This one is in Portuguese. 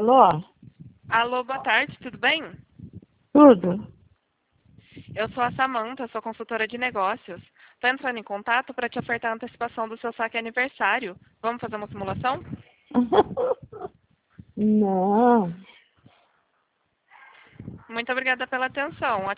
Alô? Alô, boa tarde, tudo bem? Tudo? Eu sou a Samanta, sou consultora de negócios. Estou entrando em contato para te ofertar a antecipação do seu saque aniversário. Vamos fazer uma simulação? Não. Muito obrigada pela atenção.